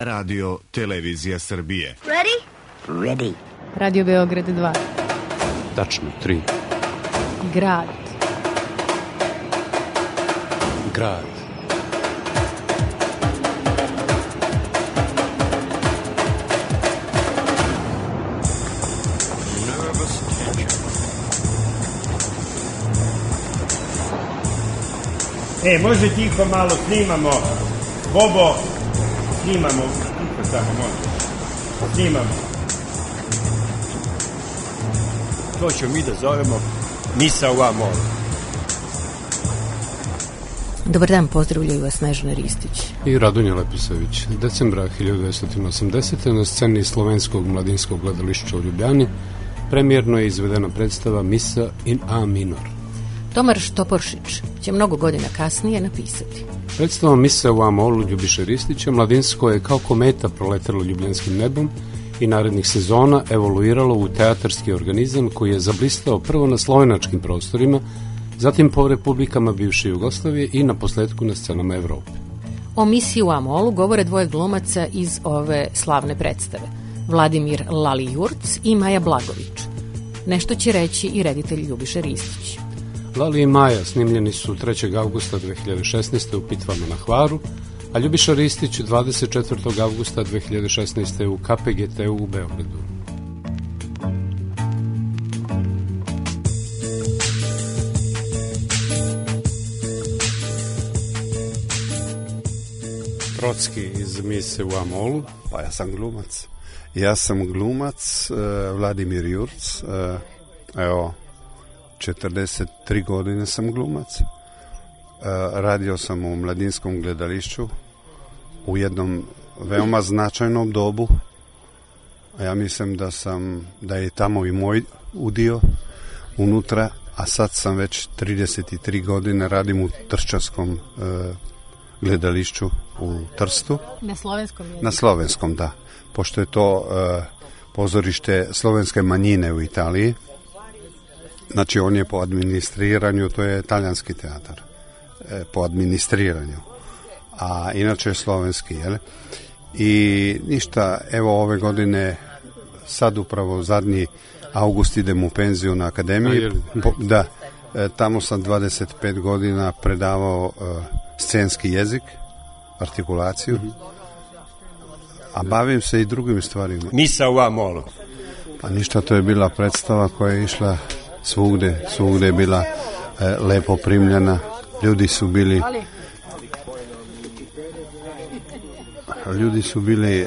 Radio Televizija Srbije. Ready? Ready. Radio Beograd 2. Tačno, 3. Grad. Grad. Može tiho malo, snimamo. Bobo, snimamo. Tiho samo, može. Snimamo. To ćemo mi da zovemo Misa u Amolu. Dobar dan, pozdravljaju vas Snežana Ristić i Radonja Lepisević. Decembra 1980. na sceni Slovenskog mladinskog gledališća u Ljubljani premijerno je izvedena predstava Misa in A minor. Tomar Štoporšić će mnogo godina kasnije napisati. Predstava Misa u A molu Ljubiše Ristića mladinsko je kao kometa proletelo ljubljanskim nebom i narednih sezona evoluiralo u teatarski organizam koji je zablistao prvo na slovenačkim prostorima, zatim po republikama bivše Jugoslavije i na posledku na scenama Evrope. O Misi u A molu govore dvoje glumaca iz ove slavne predstave, Vladimir Lali Jurc i Maja Blagović. Nešto će reći i reditelj Ljubiša Ristić. Lali i Maja snimljeni su 3. avgusta 2016. u Pitvama na Hvaru, a Ljubiša Ristić 24. avgusta 2016. u KPGT u Beogradu. Trocki iz Mise u A molu. Pa ja sam glumac, Vladimir Jurc, evo, 43 godine sam glumac. Radio sam u Mladinskom gledališću u jednom veoma značajnom dobu. Ja mislim da je tamo i moj udio unutra, a sad sam već 33 godine radim u Trščanskom gledališću u Trstu. Na slovenskom jeziku? Na slovenskom, da. Pošto je to pozorište slovenske manjine u Italiji. Znači, on je po administriranju, to je talijanski teatar, po administriranju, a inače je slovenski, jel? I ništa, evo ove godine, sad upravo zadnji avgust idem u penziju na akademiji, da, tamo sam 25 godina predavao scenski jezik, artikulaciju, a bavim se i drugim stvarima. Misa u A molu. Pa ništa, to je bila predstava koja je išla svugde je bila lepo primljena, ljudi su bili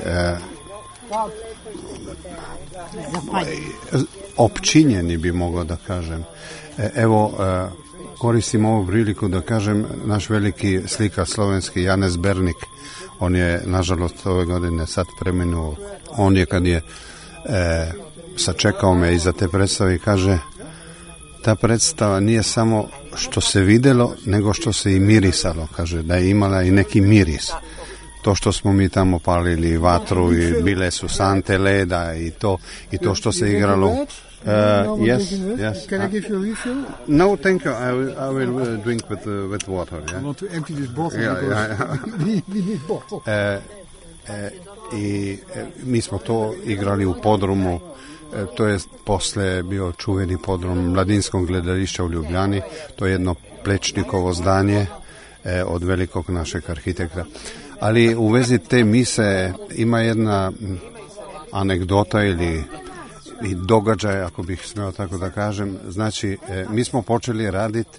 opčinjeni, bi mogao da kažem. Evo, koristim ovu priliku da kažem, naš veliki slikar slovenski Janez Bernik, on je nažalost ove godine sad preminuo, on je kad je sačekao me iza te predstave i kaže, ta predstava nije samo što se videlo, nego što se i mirisalo, kaže, da je imala i neki miris. To što smo mi tamo palili vatru i bile su sante leda i to što se igralo. Yes. Can I give you a refill? No, thank you. I will drink with water. Yeah? I want to empty this bottle we need bottle. I mi smo to igrali u podrumu. To je posle bio čuveni podrum Mladinskog gledališća u Ljubljani. To je jedno plečnikovo zdanje od velikog našeg arhitekta. Ali u vezi te mise ima jedna anegdota ili i događaj, ako bih smeo tako da kažem. Znači, mi smo počeli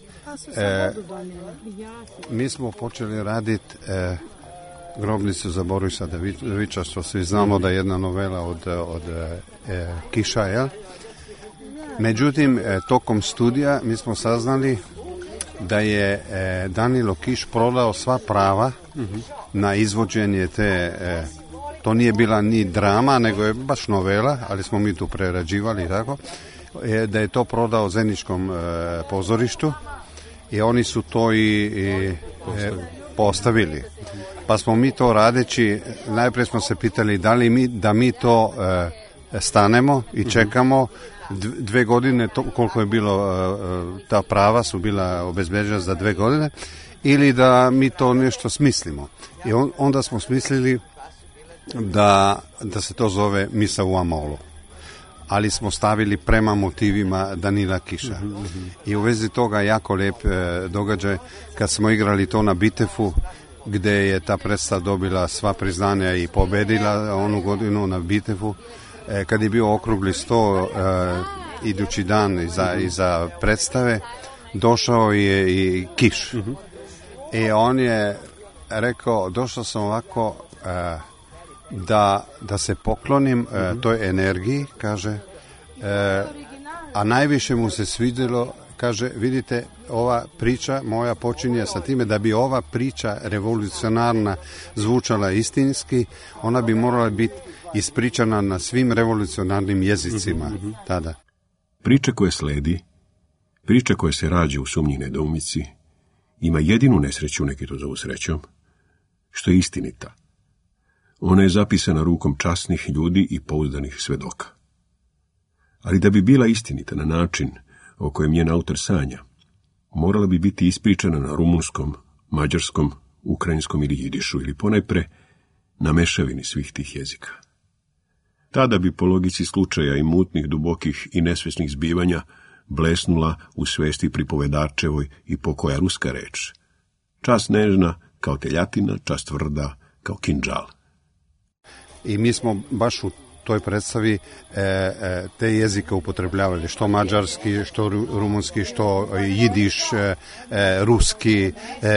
raditi Grobnicu za Borisa Devića, što svi znamo da je jedna novela od Kiša, jel? Međutim, tokom studija mi smo saznali da je Danilo Kiš prodao sva prava na izvođenje te, to nije bila ni drama, nego je baš novela, ali smo mi tu prerađivali i tako, da je to prodao Zeničkom pozorištu i oni su to i postavili. Pa smo mi to radeći, najprije smo se pitali da mi to stanemo i čekamo 2 godine, koliko je bilo, ta prava su bila obezbeđena za 2 godine, ili da mi to nešto smislimo. I onda smo smislili da se to zove misa u Amolu. Ali smo stavili prema motivima Danila Kiša. I u vezi toga jako lijep događaj kad smo igrali to na Bitefu, gdje je ta predstava dobila sva priznanja i pobedila onu godinu na Bitefu. Kad je bio okrugli sto idući dan iza predstave, došao je i Kiš. I on je rekao, došao sam ovako da se poklonim toj energiji, kaže, a najviše mu se svidjelo, kaže, vidite, ova priča moja počinje sa time da bi ova priča revolucionarna zvučala istinski, ona bi morala biti ispričana na svim revolucionarnim jezicima tada. Priča koja sledi, priča koja se rađa u sumnji nedoumici, ima jedinu nesreću, neki to zovu srećom, što je istinita. Ona je zapisana rukom časnih ljudi i pouzdanih svedoka. Ali da bi bila istinita na način o kojem njen autor sanja, morala bi biti ispričana na rumunskom, mađarskom, ukrajinskom ili jidišu, ili ponajpre na mešavini svih tih jezika. Tada bi po logici slučaja i mutnih, dubokih i nesvesnih zbivanja blesnula u svesti pripovedačevoj i pokoja ruska reč. Čast nežna kao teljatina, čast tvrda kao kinđal. I mi smo baš u toj predstavi te jezike upotrebljavali, što mađarski, što rumunski, što jidiš, ruski,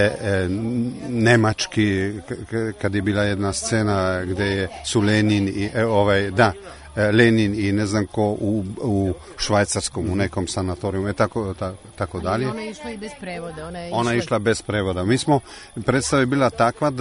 nemački, kad je bila jedna scena gdje su Lenin i Lenin i ne znam ko u švajcarskom, u nekom sanatoriju, tako dalje. Ona je išla i bez prevoda. Ona je išla bez prevoda. Mi smo, predstava je bila takva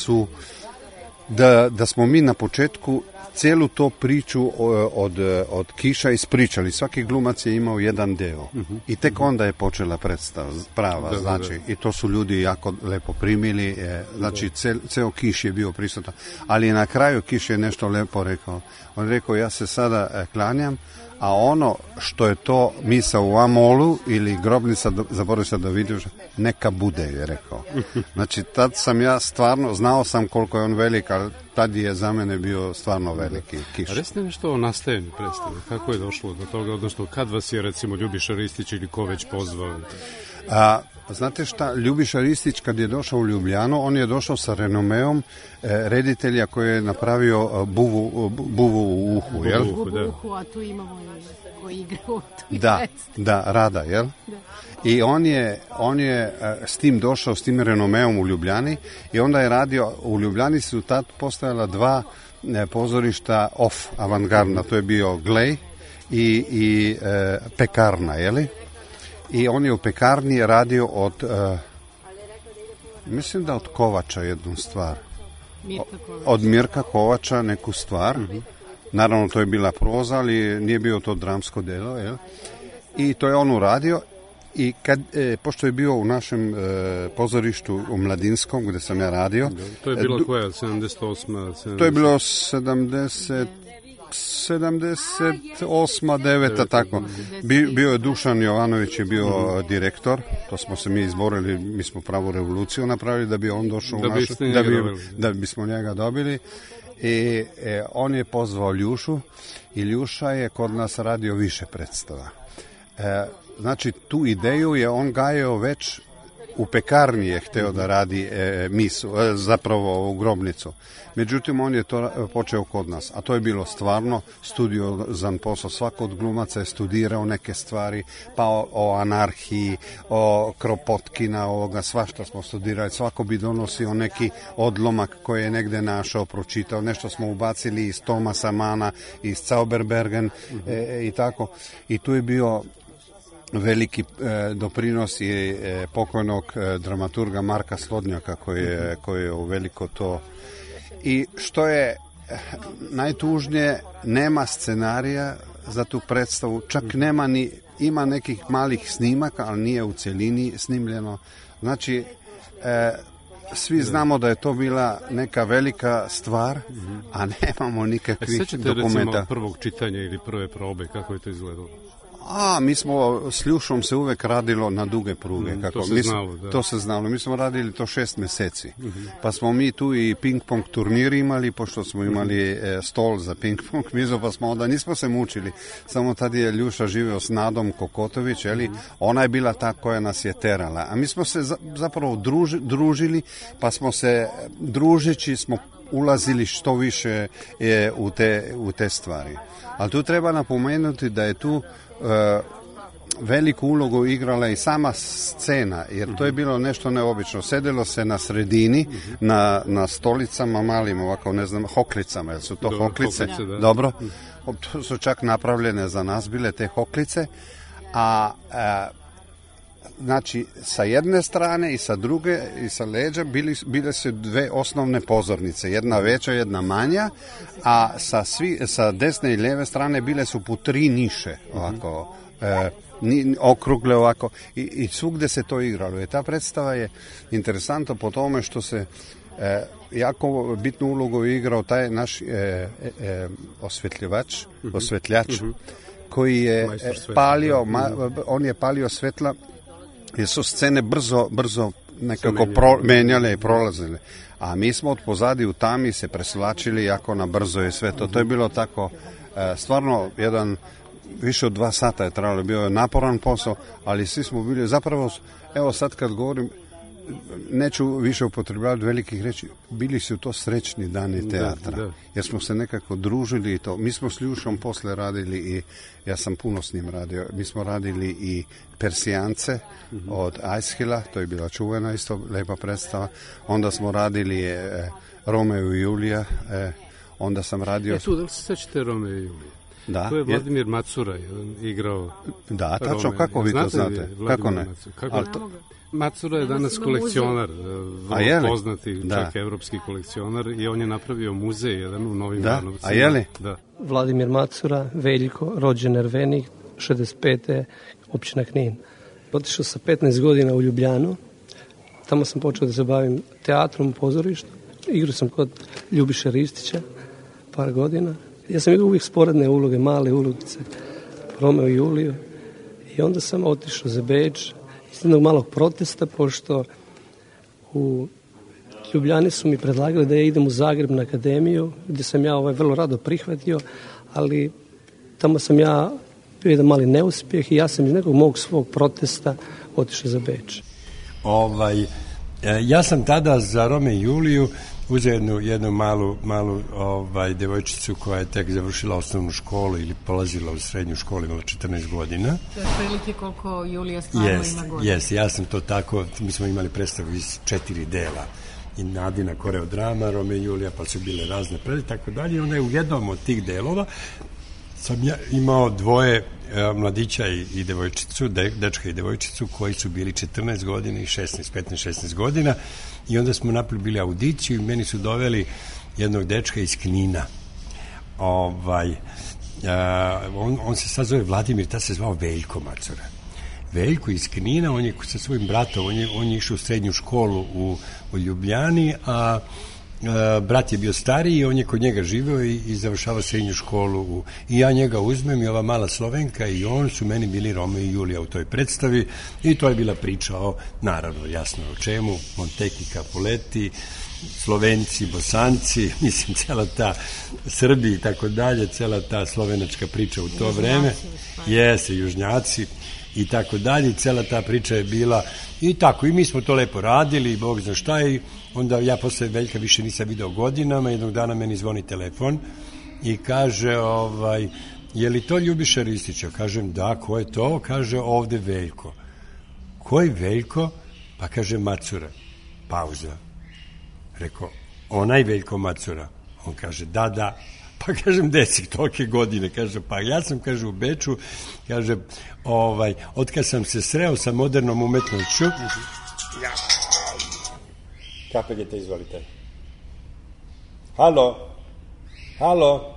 da smo mi na početku cijelu to priču od Kiša ispričali. Svaki glumac je imao jedan deo. I tek onda je počela predstava prava. Znači, i to su ljudi jako lepo primili. Znači, ceo Kiš je bio prisutan. Ali na kraju Kiš je nešto lepo rekao. On je rekao, ja se sada klanjam, a ono što je to misa u Amolu ili grobnica za Borisa Davidovića, neka bude, je rekao. Znači, tad sam ja stvarno, znao sam koliko je on velik, ali tad je za mene bio stvarno veliki Kiš. A recite nešto o nastajanju predstave, kako je došlo do toga, odnosno kad vas je recimo Ljubiša Ristić ili ko već pozvao? Znate šta, Ljubiša Ristić kad je došao u Ljubljanu, on je došao sa renomeom reditelja koji je napravio buvu u uhu, jel? Buvu u uhu, a tu imamo koji igra u toj Da, Rada, jel? Da. I on je s tim došao, s tim renomeom u Ljubljani i onda je radio, u Ljubljani su tad postojala dva pozorišta avangardna, to je bio Glej i Pekarna, jeli? I on je u Pekarni radio mislim da od Kovača jednu stvar. Od Mirka Kovača neku stvar. Naravno, to je bila proza, ali nije bio to dramsko delo. Jel? I to je on uradio. I pošto je bio u našem pozorištu u Mladinskom, gdje sam ja radio. To je bilo koja? 78. To je bilo 78, 9, tako. Bio je Dušan Jovanović, je bio direktor, to smo se mi izborili, mi smo pravu revoluciju napravili da bi on došao da bismo njega dobili. I on je pozvao Ljušu i Ljuša je kod nas radio više predstava. Znači, tu ideju je on gajao već u Pekarni, je hteo da radi misu, zapravo u grobnicu. Međutim, on je to počeo kod nas, a to je bilo stvarno studiozan posao. Svako od glumaca je studirao neke stvari, pa o anarhiji, o Kropotkina, svašta smo studirali. Svako bi donosio neki odlomak koji je negde našao, pročitao. Nešto smo ubacili iz Tomasa Mana, iz Zauberbergen i tako. I tu je bio veliki doprinos i pokojnog dramaturga Marka Slodnjaka koji je uveliko to. I što je najtužnije, nema scenarija za tu predstavu, čak nema ima nekih malih snimaka, ali nije u cjelini snimljeno. Znači, svi znamo da je to bila neka velika stvar, a nemamo nikakvih dokumenta. Sećate recimo prvog čitanja ili prve probe, kako je to izgledalo? Mi smo s Ljušom se uvek radilo na duge pruge. To se znalo, da. To se znalo. Mi smo radili to 6 meseci. Pa smo mi tu i ping-pong turnir imali, pošto smo imali stol za ping-pong mizo, pa smo onda nismo se mučili. Samo tad je Ljuša živeo s Nadom Kokotović, ona je bila ta koja nas je terala. A mi smo se zapravo družili, pa smo se družeći smo ulazili što više u te stvari. Ali tu treba napomenuti da je tu veliku ulogu igrala i sama scena, jer to je bilo nešto neobično. Sedelo se na sredini, na stolicama malim, ovako, ne znam, hoklicama, jer su to hoklice? Dobro. To su čak napravljene za nas bile te hoklice, znači, sa jedne strane i sa druge i sa leđa bile su dve osnovne pozornice, jedna veća, jedna manja, a sa desne i lijeve strane bile su po 3 niše, ovako, okrugle ovako, i svugde se to igralo. I ta predstava je interesantna po tome što se jako bitnu ulogu igrao taj naš osvetljač, koji je palio, on je palio svetla, jer su scene brzo nekako menjale i prolazile. A mi smo od pozadi u tami se presvlačili jako na brzo i sve to. To je bilo tako, stvarno jedan, više od 2 sata je trajalo, bio je naporan posao, ali svi smo bili, zapravo, evo sad kad govorim, neću više upotrebljavati velikih reći, bili su to srećni dani teatra, jer smo se nekako družili i to. Mi smo s Ljušom posle radili i ja sam puno s njim radio. Mi smo radili i Persijance od Aishila, to je bila čuvena isto lepa predstava. Onda smo radili Romeo i Julija, onda sam radio... Tu, da li se sećate Romeo i Julija? Da. To je Vladimir Macura igrao... Da, tačno, kako vi to znate? Kako ne? Macura je danas kolekcionar, vrlo poznati, čak evropski kolekcionar, i on je napravio muzej jedan u Novim Banovcima. A je li? Da. Vladimir Macura, Veljko, rođen Ervenik, 65. općina Knin. Otišao sam 15 godina u Ljubljanu, tamo sam počeo da se bavim teatrom u pozorištu. Igrao sam kod Ljubiše Ristića par godina. Ja sam igrao uvijek sporedne uloge, male ulogice, Romeo i Juliju, i onda sam otišao za Beč iz jednog malog protesta, pošto u Ljubljani su mi predlagali da ja idem u Zagreb na akademiju, gdje sam ja vrlo rado prihvatio, ali tamo sam ja bio jedan mali neuspjeh i ja sam iz nekog mog svog protesta otišao za Beč. Ja sam tada za Romeo i Juliju uzeo jednu malu devojčicu koja je tek završila osnovnu školu ili polazila u srednju školu, imala 14 godina. To je prilike koliko Julija stvarno ima godina. Ja sam to tako, mi smo imali predstavu iz 4 dela. I Nadina koreodrama, Romeo i Julija, pa su bile razne predstave, tako dalje. I onda je u jednom od tih delova sam ja imao 2 mladića i devojčicu, dečka i devojčicu, koji su bili 14 godina i 15-16 godina, i onda smo napravili bili audiciju i meni su doveli jednog dečka iz Knina. On se sad zove Vladimir, ta se zvao Veljko Macura. Veljko iz Knina, on je sa svojim bratom, on je išao u srednju školu u Ljubljani, a brat je bio stariji i on je kod njega živeo i završavao srednju školu i ja njega uzmem i ova mala Slovenka i on su meni bili Romeo i Julija u toj predstavi i to je bila priča naravno jasno o čemu, Monteki, Capuleti, Slovenci, Bosanci, mislim cela ta Srbi i tako dalje, cela ta slovenačka priča u to vreme, Južnjaci i tako dalje, cela ta priča je bila i tako, i mi smo to lepo radili, Bog zna šta, i onda ja posle Veljka više nisam video godinama, jednog dana meni zvoni telefon i kaže, je li to Ljubiša Ristića? Kažem, da, ko je to? Kaže, ovde Veljko. Koji Veljko? Pa kaže, Macura. Pauza. Rekao, onaj Veljko Macura. On kaže, da. Pa kažem, gde si tolike godine? Kaže, pa ja sam, kaže, u Beču, kaže, otkad sam se sreo sa modernom umetnošću. Kapeljete, izvolite. Halo?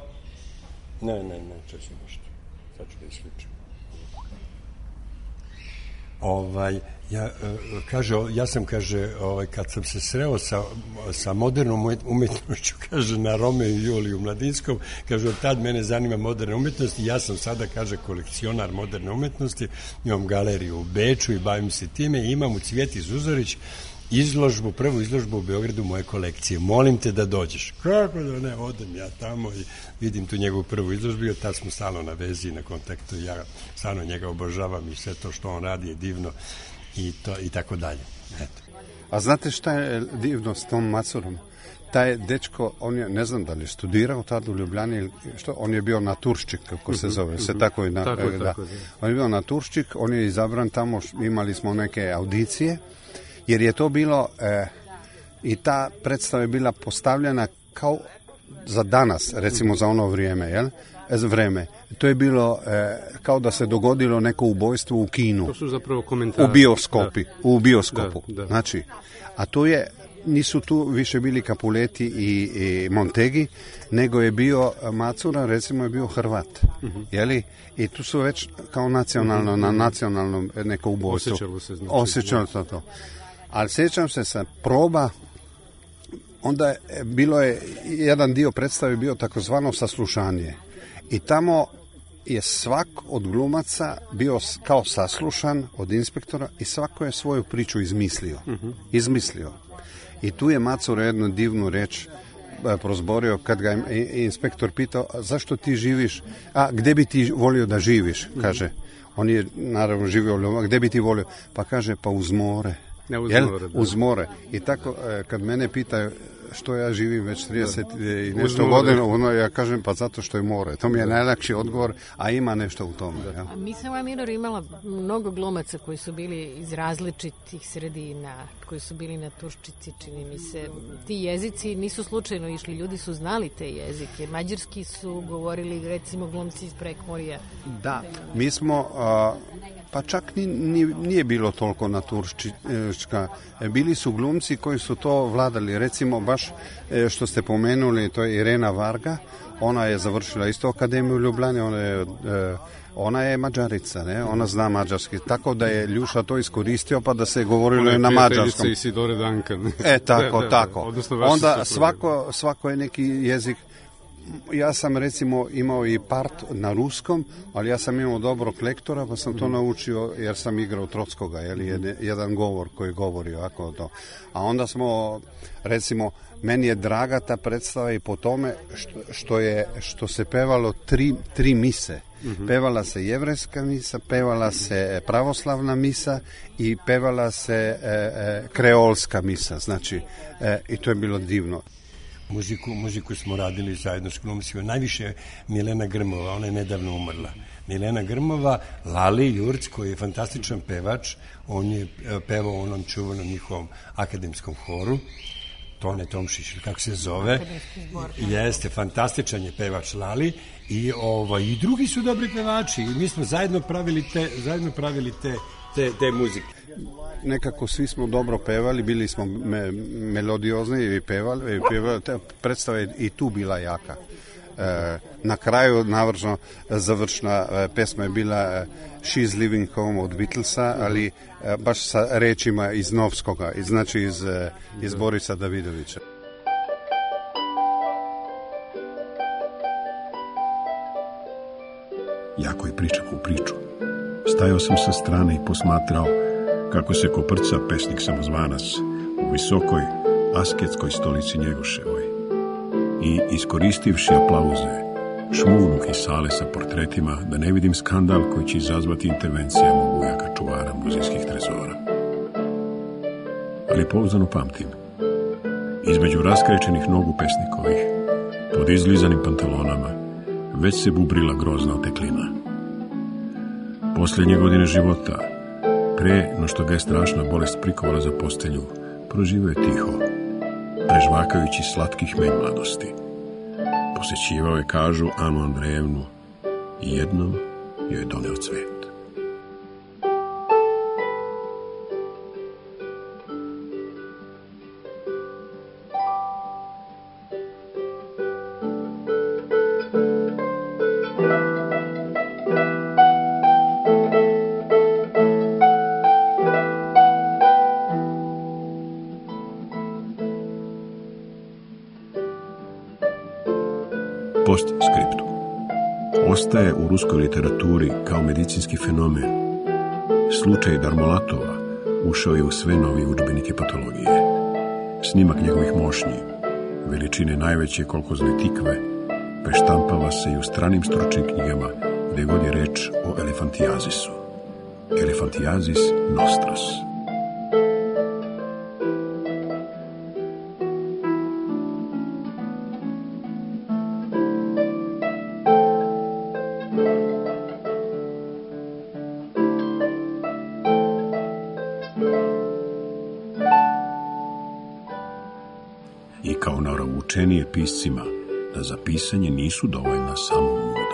Ne, čeću nešto. Sad ću da isključim. Ja sam, kad sam se sreo sa modernom umetnošću, kaže, na Romeo i Juliju Mladinskom, kaže, od tad mene zanima moderna umetnost i ja sam sada, kaže, kolekcionar moderne umetnosti, imam galeriju u Beču i bavim se time i imam u Cvjeti Zuzorić prvu izložbu u Beogradu moje kolekcije. Molim te da dođeš. Kako da ne, odem ja tamo i vidim tu njegovu prvu izložbu i od tad smo stalno na vezi i na kontaktu. Ja stvarno njega obožavam i sve to što on radi je divno i tako dalje. Eto. A znate šta je divno s tom Macurom? Taj dečko, on je, ne znam da li je studirao tad u Ljubljani ili što, on je bio naturščik, kako se zove, se tako i on je bio naturščik, on je izabran tamo, imali smo neke audicije, jer je to bilo, i ta predstava je bila postavljena kao za danas, recimo za ono vrijeme, jel? Vreme. To je bilo kao da se dogodilo neko ubojstvo u kinu. To su zapravo komentari. U bioskopu. Da. Znači, a to je, nisu tu više bili Capuleti i Montegi, nego je bio Macura, recimo je bio Hrvat. Jeli? I tu su već kao nacionalno, na nacionalnom neko ubojstvo. Osjećalo se to. Ali sjećam se sa proba, onda bilo je, jedan dio predstave bio takozvano saslušanje. I tamo je svak od glumaca bio kao saslušan od inspektora i svako je svoju priču izmislio. I tu je Macur jednu divnu reč prozborio kad ga je inspektor pitao, zašto ti živiš, gdje bi ti volio da živiš, kaže. On je naravno živio, gdje bi ti volio, pa kaže, pa uz more. Uz more. I tako, kad mene pitaju što ja živim već 30 i nešto godina, ja kažem, pa zato što je more. To mi je najlakši odgovor, a ima nešto u tome. Ja. A mi sam, Miror, imala mnogo glumaca koji su bili iz različitih sredina, koji su bili na Turščici, čini mi se. Ti jezici nisu slučajno išli, ljudi su znali te jezike. Mađarski su govorili, recimo, glumci iz Prekmorja. Da, mi smo... Pa čak nije bilo toliko naturščika. Bili su glumci koji su to vladali. Recimo, baš što ste pomenuli, to je Irena Varga. Ona je završila isto akademiju u Ljubljani. Ona je Mađarica, ne? Ona zna mađarski. Tako da je Ljuša to iskoristio, pa da se govorilo na mađarskom. Isidore Duncan. Tako. Onda svako je neki jezik. Ja sam recimo imao i part na ruskom, ali ja sam imao dobrog lektora, pa sam to naučio jer sam igrao Trockoga, jedan govor koji govori ovako to. A onda smo, recimo, meni je draga ta predstava i po tome što se pevalo tri mise. Pevala se jevrejska misa, pevala se pravoslavna misa i pevala se kreolska misa, znači, i to je bilo divno. Muziku smo radili zajedno s glumcima. Najviše Milena Grmova, ona je nedavno umrla. Milena Grmova, Lali Jurc, koji je fantastičan pevač, on je pevao u onom čuvanom njihovom akademskom horu, Tone Tomšić, kako se zove. Jeste, fantastičan je pevač Lali i drugi su dobri pevači i mi smo zajedno pravili te muzike. Nekako svi smo dobro pevali, bili smo melodiozni i pevali, ta predstava je i tu bila jaka. Na kraju navršno završna pesma je bila She's Living Home od Beatlesa, ali baš sa rečima iz Novskoga, znači iz Borisa Davidovića. Jako je pričam u priču. Stajao sam sa strane i posmatrao kako se koprca pesnik samozvanac u visokoj asketskoj stolici Njegoševoj i iskoristivši aplauze šmugnuh iz sale sa portretima da ne vidim skandal koji će izazvati intervencijama ujaka čuvara muzejskih trezora. Ali pouzdano pamtim, između raskrečenih nogu pesnikovih, pod izlizanim pantalonama, već se bubrila grozna oteklina. Posljednje godine života, pre no što ga je strašna bolest prikovala za postelju, proživio je tiho, prežvakajući slatkih menj mladosti. Posećivao je, kažu, Anu Andrejevnu i jednom joj je doneo cvet. Postskriptum. Ostaje u ruskoj literaturi kao medicinski fenomen. Slučaj Darmolatova ušao je u sve novije udžbenike patologije. Snimak njegovih mošnji, veličine najveće kolkozne tikve, preštampava se i u stranim stručnim knjigama gdje god je reč o elefantiazisu. Elefantiazis nostros. I kao naravoučenije piscima da za pisanje nisu dovoljna samo muda.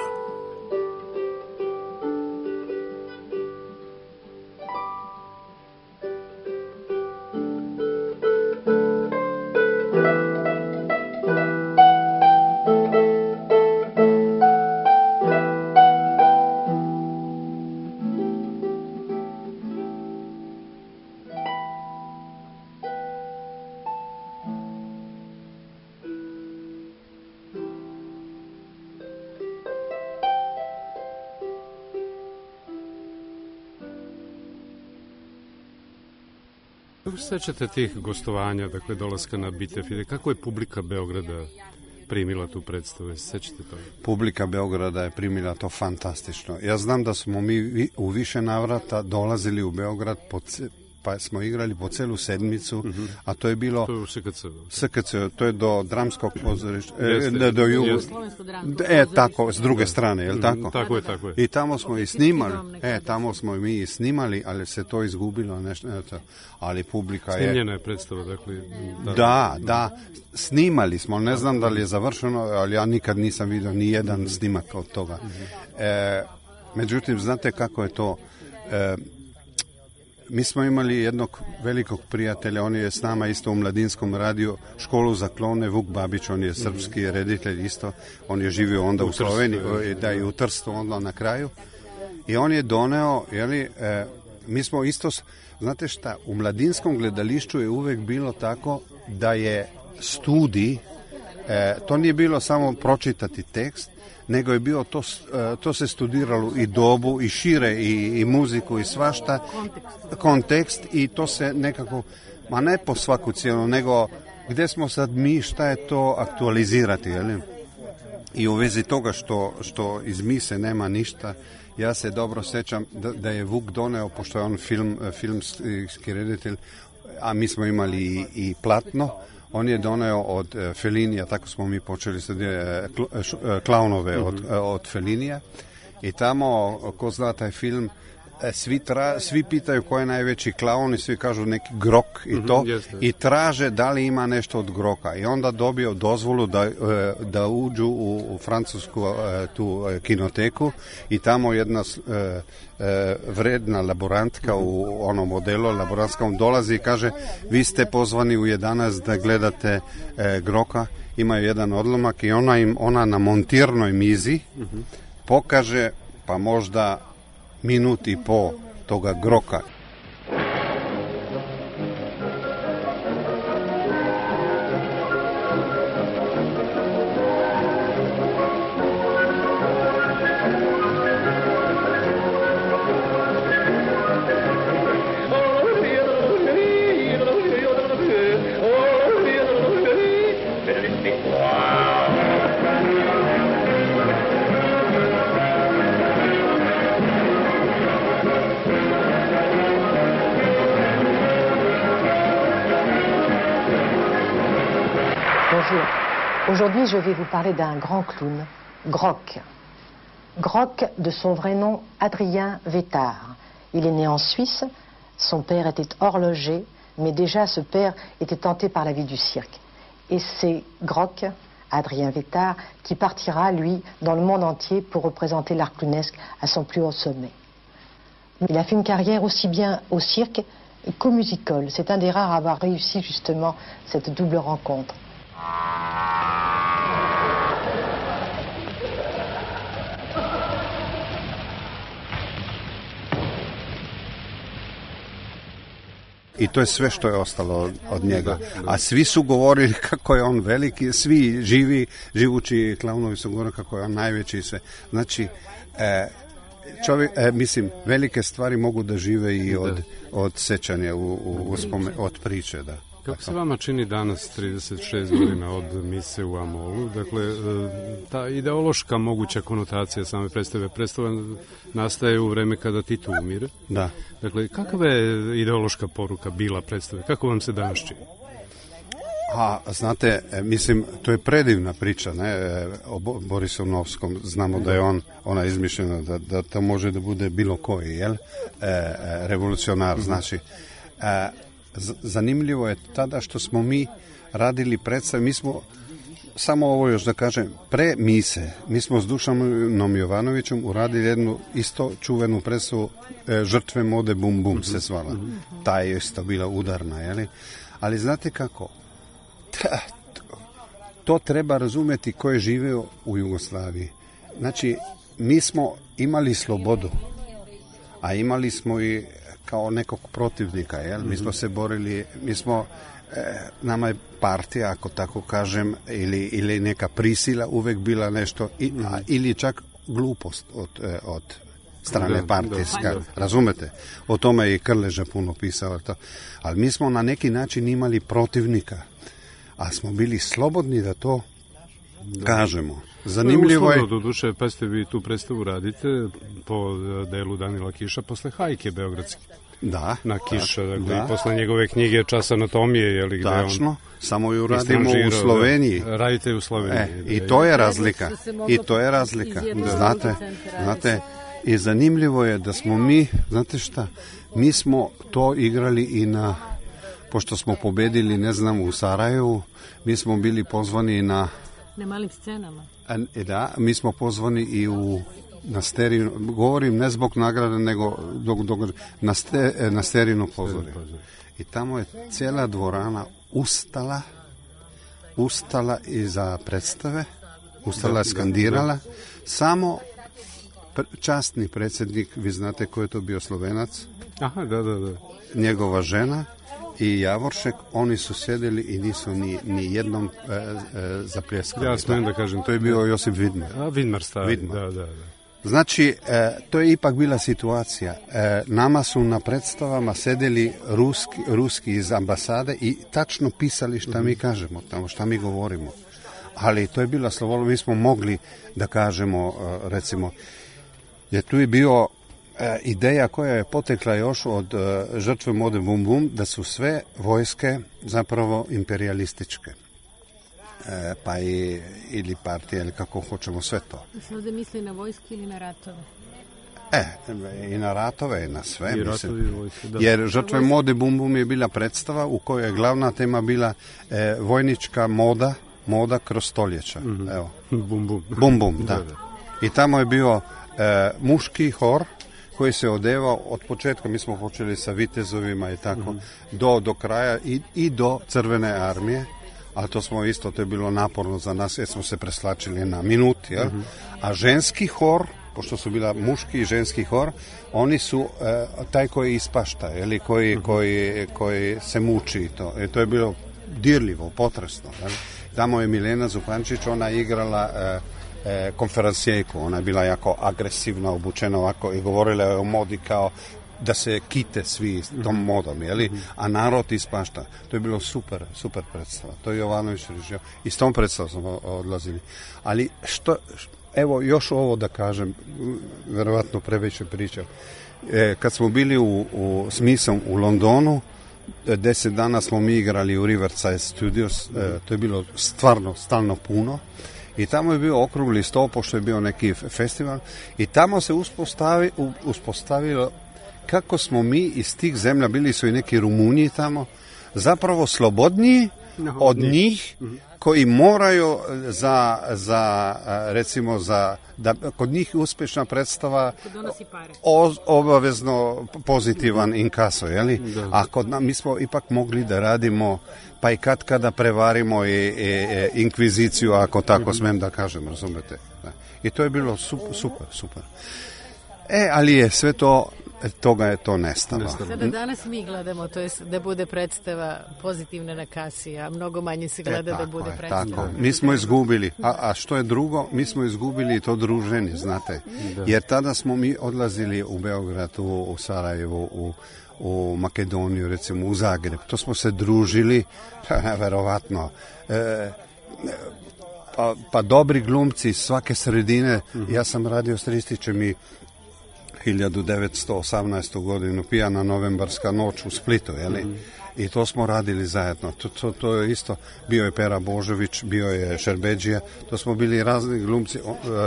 Kako se sećate tih gostovanja, dakle dolaska na Bitef? Kako je publika Beograda primila tu predstavu? Sećate to? Publika Beograda je primila to fantastično. Ja znam da smo mi u više navrata dolazili u Beograd pa smo igrali po celu sedmicu, a to je bilo... To je u SKC, to je do dramskog pozorišta, do jugu. Tako, s druge strane, je li tako? Tako je. I tamo smo i snimali, tamo smo mi i snimali, ali se to izgubilo nešto, ali publika je... Snimljena je predstava, dakle... Da, snimali smo, ne znam da li je završeno, ali ja nikad nisam vidio ni jedan snimak od toga. Međutim, znate kako je to... Mi smo imali jednog velikog prijatelja, on je s nama isto u Mladinskom radio školu za klone, Vuk Babić, on je srpski reditelj isto, on je živio onda u Sloveniji, da i u Trstu onda na kraju. I on je doneo, mi smo isto, znate šta, u Mladinskom gledališću je uvek bilo tako da je studij, to nije bilo samo pročitati tekst, nego je bio to se studiralo i dobu, i šire, i muziku, i svašta, kontekst, i to se nekako, ma ne po svaku cijenu, nego gdje smo sad mi, šta je to aktualizirati, jel? I u vezi toga što iz mise nema ništa, ja se dobro sećam da je Vuk doneo, pošto je on filmski reditelj, a mi smo imali i platno, on je doneo od Fellinija, tako smo mi počeli klaunove od Fellinija, i tamo, ko zna taj film, svi pitaju ko je najveći klaun i svi kažu neki Grok i to, i traže da li ima nešto od Groka, i onda dobio dozvolu da uđu u francusku tu kinoteku, i tamo jedna vredna laborantka u onom modelu laborantskom dolazi i kaže: vi ste pozvani u 11 da gledate Groka. Imaju jedan odlomak i ona na montirnoj mizi pokaže pa možda minut i po toga Groka. Aujourd'hui, je vais vous parler d'un grand clown, Groc. Groc, de son vrai nom, Adrien Vétard. Il est né en Suisse, son père était horloger, mais déjà ce père était tenté par la vie du cirque. Et c'est Groc, Adrien Vétard, qui partira, lui, dans le monde entier pour représenter l'art clownesque à son plus haut sommet. Il a fait une carrière aussi bien au cirque qu'au musical. C'est un des rares à avoir réussi justement cette double rencontre. I to je sve što je ostalo od njega. A svi su govorili kako je on veliki, svi živući klaunovi su govorili kako je on najveći i sve. Znači, mislim, velike stvari mogu da žive i od sećanja, od priče, da. Kako se vama čini danas, 36 godina od mise u Amolu, dakle, ta ideološka moguća konotacija same predstave, predstava nastaje u vreme kada Tito umire. Da. Dakle, kakva je ideološka poruka bila predstave? Kako vam se danas čini? Znate, mislim, to je predivna priča, ne, o Borisu Novskom. Znamo da je ona izmišljena, da to može da bude bilo koji, jel? Revolucionar, znači. Zanimljivo je tada što smo mi radili predstave, mi smo, samo ovo još da kažem, pre mise, mi smo s Dušanom Jovanovićem uradili jednu isto čuvenu predstavu Žrtve mode bum bum se zvala. Ta je isto bila udarna, jeli? Ali znate kako? To treba razumeti ko je živeo u Jugoslaviji. Znači, mi smo imali slobodu, a imali smo i kao nekog protivnika, jel? Mi smo se borili, nama je partija, ako tako kažem, ili neka prisila uvek bila nešto, ili čak glupost od strane partijska, razumete? O tome je i Krleža puno pisao, ali mi smo na neki način imali protivnika, a smo bili slobodni da to kažemo. Zanimljivo je... Do duše, pa ste vi tu predstavu radite po delu Danila Kiša posle Hajke beogradske. Da. Na Kiša, dakle, i posle njegove knjige Čas anatomije, jeli, gde tačno, samo ju radimo u Sloveniji. Radite u Sloveniji. I to je razlika. Znate, i zanimljivo je da smo mi, znate šta, mi smo to igrali i pošto smo pobedili, ne znam, u Sarajevu, mi smo bili pozvani na malim scenama. Da, mi smo pozvani i na Sterinu, govorim ne zbog nagrade, nego na Sterinu pozori. I tamo je cijela dvorana ustala iza predstave, ustala je skandirala, samo časni predsjednik, vi znate ko je to bio Slovenac? Aha, da. Njegova žena i Javoršek, oni su sedeli i nisu ni jednom zapljeskali. Ja smijem da kažem. To je bio Josip Vidmar. Vidmar stari, da. Znači, to je ipak bila situacija. Nama su na predstavama sedeli ruski iz ambasade i tačno pisali šta mi kažemo tamo, šta mi govorimo. Ali to je bila sloboda, mi smo mogli da kažemo, recimo, jer tu je bio ideja koja je potekla još od Žrtve mode bum bum, da su sve vojske zapravo imperialističke. Pa ili partije, ili kako hoćemo, sve to. Se ovdje misli na vojske ili na ratove? I na ratove, i na sve. I ratovi i vojske, da. Jer Žrtve mode bum bum je bila predstava u kojoj je glavna tema bila vojnička moda kroz stoljeća. Evo. Bum bum, da. I tamo je bio muški hor koji se odevao od početka, mi smo počeli sa vitezovima i tako, do kraja i do Crvene armije, ali to je bilo naporno za nas, jer smo se preslačili na minuti, jel? A ženski hor, pošto su bila muški i ženski hor, oni su taj koji ispašta, jel? Koji se muči i to. To je bilo dirljivo, potresno. Jel? Tamo je Milena Zupančić, ona igrala konferencijku, ona je bila jako agresivna, obučena ovako i govorila je o modi kao da se kite svi tom modom, jeli? A narod ispašta. To je bilo super predstava. To je Jovanović režio. I s tom predstavom smo odlazili. Ali evo još ovo da kažem, verovatno previše pričam. Kad smo bili s misom u Londonu, 10 dana smo mi igrali u Riverside Studios, to je bilo stvarno stalno puno. I tamo je bio okrugli sto, pošto je bio neki festival. I tamo se uspostavilo kako smo mi iz tih zemlja, bili su i neki Rumuniji tamo, zapravo slobodniji od njih koji moraju recimo da kod njih uspješna predstava obavezno pozitivan inkaso, jeli? A mi smo ipak mogli da radimo, pa i kada prevarimo i inkviziciju, ako tako smem da kažem, razumete? I to je bilo super. Ali je sve to toga je to nestalo. Sada danas mi gledamo, to je da bude predstava pozitivna na kasi, a mnogo manje se gleda da bude predstava. Tako. Mi smo izgubili, a što je drugo, mi smo izgubili to druženje, znate. Jer tada smo mi odlazili u Beograd, u Sarajevo, u Makedoniju, recimo u Zagreb. To smo se družili, verovatno. Pa dobri glumci iz svake sredine. Ja sam radio s Ristićem i 1918. godinu Pijana novembarska noć u Splitu, i to smo radili zajedno. To je isto, bio je Pera Božović, bio je Šerbedžija, to smo bili razni glumci,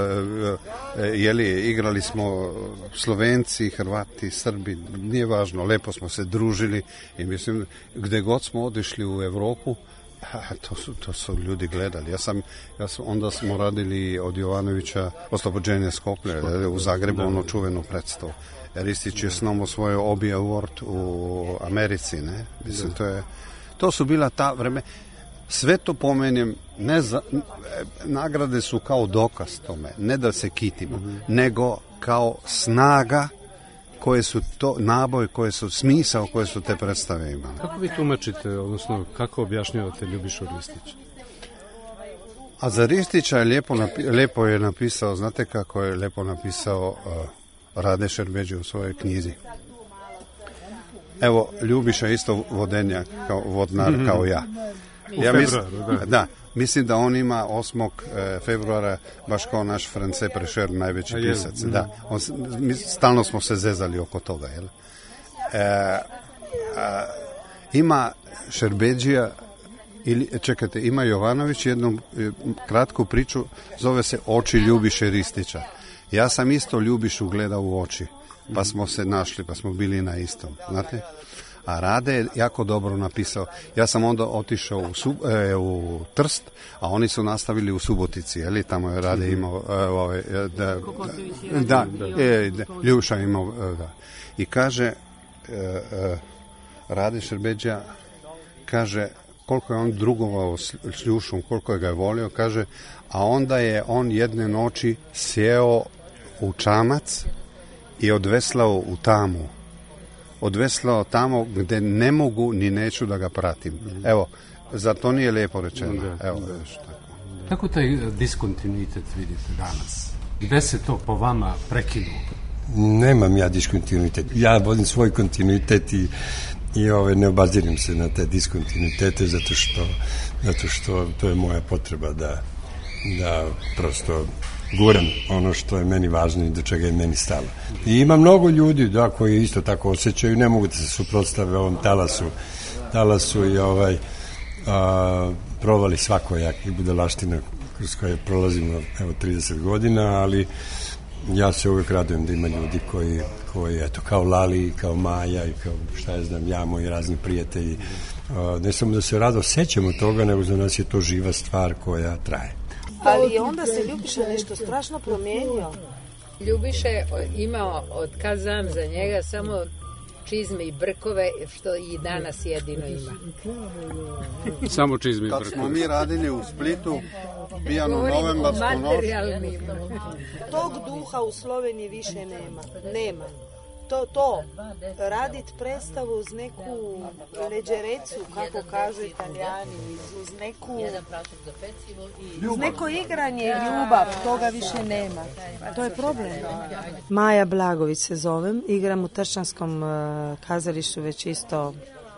igrali smo Slovenci, Hrvati, Srbi, nije važno, lepo smo se družili i mislim, gde god smo otišli u Evropu, to su ljudi gledali. Onda smo radili od Jovanovića Oslobođenje Skoplja u Zagrebu, ono čuvenu predstavu. Ristić je snimao svoje Obi Award u Americi, ne? Mislim, to su bila ta vreme. Sve to pomenem, nagrade su kao dokaz tome, ne da se kitimo, nego kao snaga koje su to naboj, koje su smisao, koje su te predstave imale. Kako vi tumačite, odnosno kako objašnjavate Ljubišu Ristića? A za Ristića je lepo je napisao, znate kako je lepo napisao Rade Šerbedžija u svojoj knjizi. Evo, Ljubiša isto vodenjak, vodnar kao ja. Mislim da on ima 8. februara, baš kao naš France Prešer, najveći pisac. Stalno smo se zezali oko toga. Ima Šerbedžija, ima Jovanović jednu kratku priču, zove se Oči Ljubiše Ristića. Ja sam isto Ljubišu gledao u oči, pa smo se našli, pa smo bili na istom, znate? A Rade je jako dobro napisao. Ja sam onda otišao u Trst, a oni su nastavili u Subotici, tamo je Rade imao, Ljubiša imao, I kaže, Rade Šerbedžija, kaže, koliko je on drugovao s Ljušom, koliko je ga volio, kaže, a onda je on jedne noći sjeo u čamac i odveslao u tamu. Odveslao tamo gde ne mogu ni neću da ga pratim. Evo, zar to nije lijepo rečeno? Evo, Kako taj diskontinuitet vidite danas? Gde se to po vama prekinuo? Nemam ja diskontinuitet. Ja vodim svoj kontinuitet i ne obazirim se na te diskontinuitete zato što to je moja potreba da prosto guram ono što je meni važno i do čega je meni stalo. I ima mnogo ljudi koji isto tako osjećaju, ne mogu da se suprotstave ovom talasu i provali svakojaki budalaština kroz koje prolazimo 30 godina, ali ja se uvijek radujem da ima ljudi koji eto, kao Lali, kao Maja i kao ja, moji razni prijatelji, ne samo da se rado sećamo toga, nego za nas je to živa stvar koja traje. Ali onda se Ljubiša nešto strašno promijenio. Ljubiša je imao, od kad znam za njega, samo čizme i brkove, što i danas jedino ima. Samo čizme i brkove. Kad smo mi radili u Splitu, Pijanu novembarsku noć. Tog duha u Sloveniji više nema. To radit predstavu uz neku leđerecu, kako kažu Italijani, uz neko igranje, ljubav, toga više nema. To je problem. Maja Blagović se zovem, igram u Tršćanskom kazalištu već isto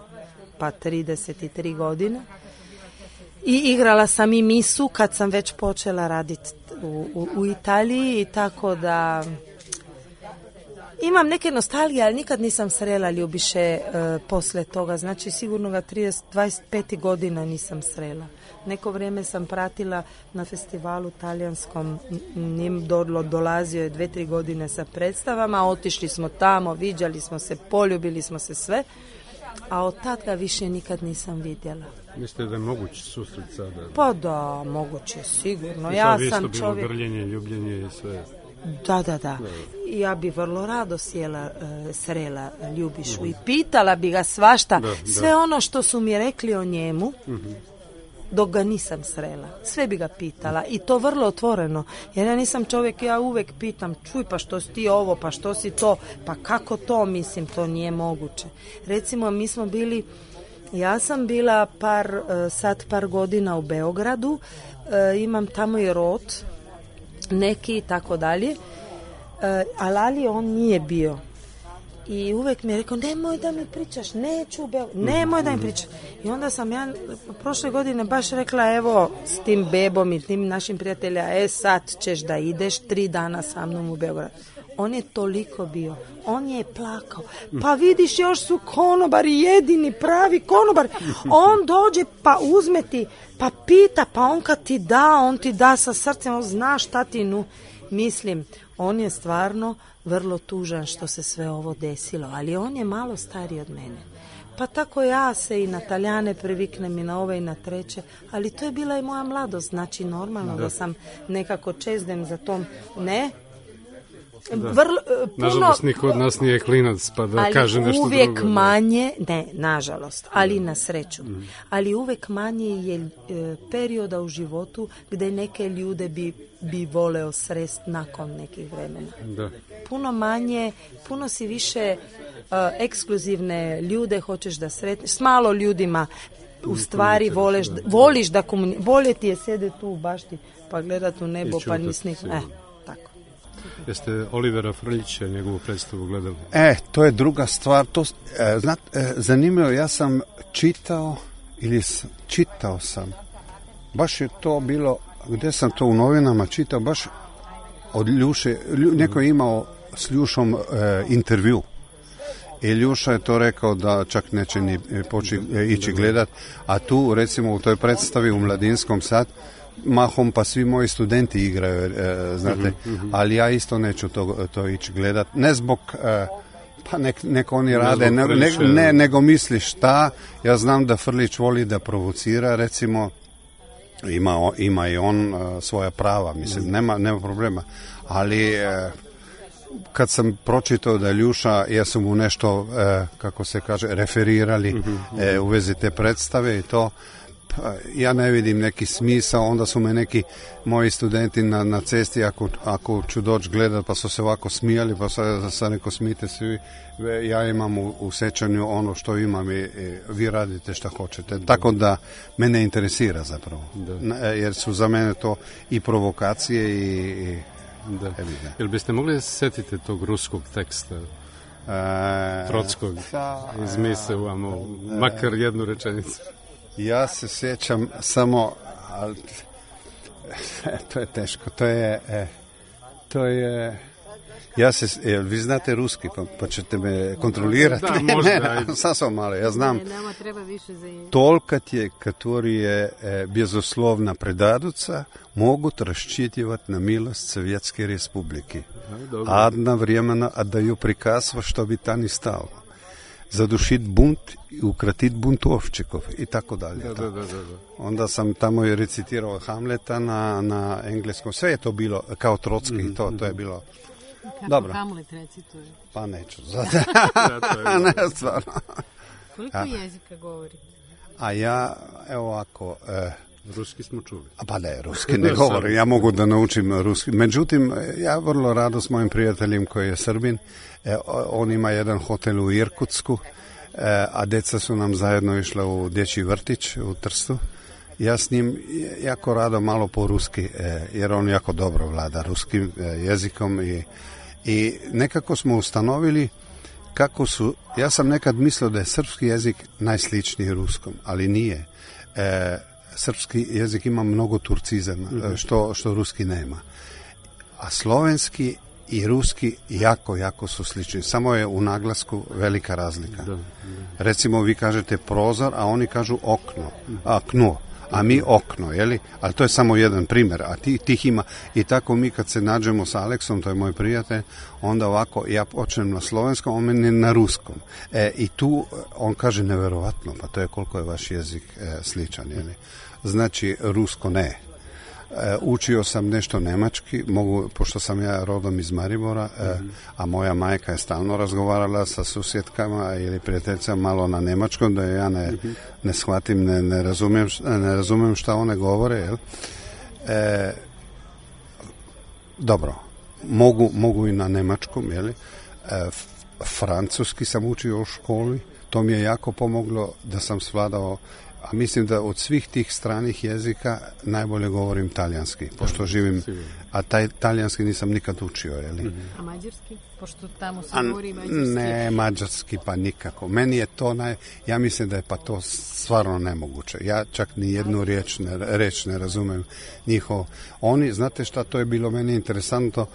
33 godine. I igrala sam i misu kad sam već počela raditi u Italiji, i tako da imam neke nostalgije, ali nikad nisam srela Ljubiše posle toga. Znači sigurno ga 25 godina nisam srela. Neko vrijeme sam pratila na festivalu talijanskom, njim dolazio je 2-3 godine sa predstavama, otišli smo tamo, viđali smo se, poljubili smo se sve, a od tad ga više nikad nisam vidjela. Mislite da je moguć susret sada? Pa da, moguće, sigurno. Ja sam čovjek... Grljenje, ljubljenje i sve... Da. Ja bi vrlo rado srela Ljubišu i pitala bi ga svašta. Sve ono što su mi rekli o njemu, dok ga nisam srela. Sve bi ga pitala i to vrlo otvoreno, jer ja nisam čovjek, ja uvijek pitam, čuj, pa što si ti ovo, pa što si to, pa kako to, mislim, to nije moguće. Recimo, mi smo bili, ja sam bila par godina u Beogradu, imam tamo i rod, neki i tako dalje, ali on nije bio. I uvijek mi je rekao, nemoj da mi pričaš, neću u Beograd, nemoj da mi pričaš. I onda sam ja prošle godine baš rekla, evo, s tim bebom i tim našim prijatelja, sad ćeš da ideš 3 dana sa mnom u Beograd. On je toliko bio, on je plakao. Pa vidiš, još su konobari, jedini pravi konobari. On dođe pa uzme ti, pa pita, pa on kad ti da, on ti da sa srcem, on zna šta ti mislim. On je stvarno vrlo tužan što se sve ovo desilo, ali on je malo stariji od mene. Pa tako ja se i na Talijane priviknem i na ove i na treće, ali to je bila i moja mladost, znači normalno da sam nekako čezdem za tom, ne? Nažalost, niko od nas nije klinac, pa da kaže nešto drugo. Ali uvijek manje, ne, nažalost, ali na sreću, ali uvijek manje je perioda u životu gdje neke ljude bi voleo srest nakon nekih vremena. Da. Puno manje, puno si više ekskluzivne ljude hoćeš da sretneš, s malo ljudima u stvari voliš da bolje ti je sjede tu u bašti pa gledat u nebo pa nisnik. Tako. Jeste Olivera Frljića, njegovu predstavu gledali? To je druga stvar. Zanimljivo, ja sam čitao sam. Baš je to bilo, gdje sam to u novinama čitao, baš od Ljuše, neko je imao s Ljušom intervju. I Ljuša je to rekao da čak neće ni ići gledat, a tu recimo u toj predstavi u Mladinskom sad mahom pa svi moji studenti igraju, znate, ali ja isto neću to ići gledat, ne zbog pa nek oni rade, nego misli šta, ja znam da Frljić voli da provocira, recimo ima i on svoja prava, mislim, nema problema, ali kad sam pročitao da Ljuša, ja sam mu nešto, kako se kaže, referirali u vezi te predstave i to, ja ne vidim neki smisao, onda su me neki moji studenti na cesti, ako ću doći gledat, pa su se ovako smijali, pa sad neko smijete svi, ja imam u sećanju ono što imam i vi radite šta hoćete. Tako da mene interesira zapravo, jer su za mene to i provokacije i Jel biste mogli da se setite tog ruskog teksta? Trockog iz mise uvamo, makar jednu rečenicu. Ja se sjećam samo, ali to je teško, to je vi znate ruski, pa ćete me kontrolirati. Da, možda. Sasvim malo, ja znam. Nama treba više za Толкът je, которые безусловно предадутся, могут рассчитывать на милость Советской Республики. А одновременно отдаю приказ, чтобы та не стало. Zadушit bunt i ukratit buntovčikov i tako dalje. Onda sam tamo i recitirao Hamleta na engleskom. Sve je to bilo kao Trocki i to je bilo. Kako dobro. Hamlet recituje? Pa neću. Ne, stvarno. Koliko jezika govorite? A ja, evo ovako... Ruski smo čuli. Pa ne, ruski ne govorim, ja mogu da naučim ruski. Međutim, ja vrlo rado s mojim prijateljem koji je Srbin, on ima jedan hotel u Irkutsku, a deca su nam zajedno išla u dječji vrtić u Trstu. Ja s njim jako rado malo po ruski, jer on jako dobro vlada ruskim jezikom i nekako smo ustanovili kako su, ja sam nekad mislio da je srpski jezik najsličniji ruskom, ali nije. Srpski jezik ima mnogo turcizama, što ruski nema. A slovenski i ruski jako su slični. Samo je u naglasku velika razlika. Recimo vi kažete prozor, a oni kažu okno, a mi okno, jeli? Ali to je samo jedan primjer, a tih ima. I tako mi kad se nađemo sa Aleksom, to je moj prijatelj, onda ovako ja počnem na slovenskom, on meni na ruskom. I tu on kaže neverovatno, pa to je koliko je vaš jezik sličan, jeli? Znači rusko ne. Učio sam nešto nemački, pošto sam ja rodom iz Maribora, a moja majka je stalno razgovarala sa susjedkama ili prijateljicama malo na nemačkom, da ja ne shvatim, ne razumem šta one govore. Jel? Dobro, mogu i na nemačkom, jeli? Francuski sam učio u školi, to mi je jako pomoglo da sam svladao, a mislim da od svih tih stranih jezika najbolje govorim talijanski, pošto živim, a taj talijanski nisam nikad učio. Jeli? A mađarski? Pošto tamo se govori mađarski? Ne, mađarski pa nikako. Meni je to ja mislim da je pa to stvarno nemoguće. Ja čak ni jednu reč ne razumem njihov. Oni, znate šta, to je bilo meni interesantno,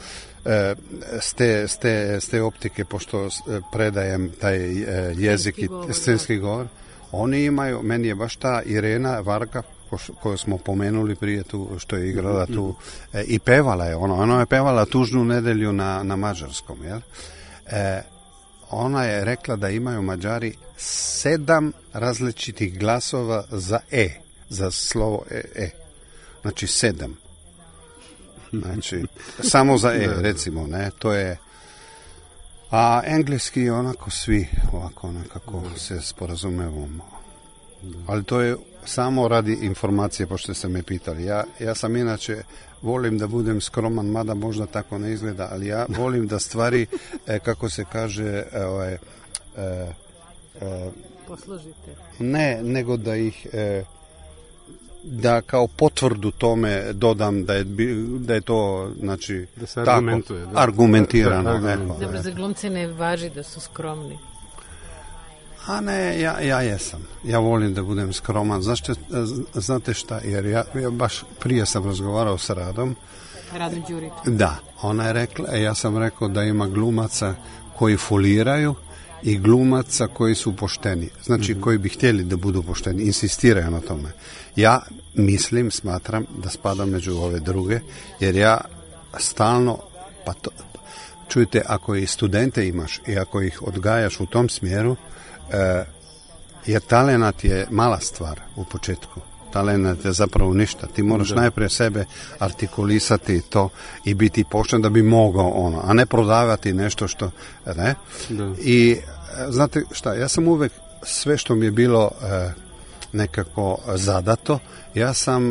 s te optike, pošto predajem taj jezik i scenski govor, oni imaju, meni je baš ta Irena Varga, koju smo pomenuli prije tu, što je igrala tu, i pevala je, ona je pevala Tužnu nedelju na mađarskom, jel? Ona je rekla da imaju Mađari 7 različitih glasova za za slovo E. Znači 7. Znači, samo za recimo, ne, to je, a engleski je onako svi, ovako nekako se sporazumevamo. Ali to je samo radi informacije, pošto ste me pitali. Ja sam inače, volim da budem skroman, mada možda tako ne izgleda, ali ja volim da stvari, kako se kaže, poslužite. Ne, nego da ih... da kao potvrdu tome dodam da je to, znači, da se argumentuje, tako, argumentirano. Dobro, za glumce ne važi da su skromni. A ne, ja jesam. Ja volim da budem skroman. Znate šta, jer ja baš prije sam razgovarao sa Radom. Rado Đurić. Da, ona je rekla, ja sam rekao da ima glumaca koji foliraju i glumaca koji su pošteni. Znači, koji bi htjeli da budu pošteni, insistiraju na tome. Ja smatram da spadam među ove druge, jer ja stalno, čujte, ako i studente imaš i ako ih odgajaš u tom smjeru, jer talenat je mala stvar u početku. Talenat je zapravo ništa. Ti moraš najprije sebe artikulisati to i biti pošten da bi mogao a ne prodavati nešto što, ne? I znate šta, ja sam uvek sve što mi je bilo nekako zadato, ja sam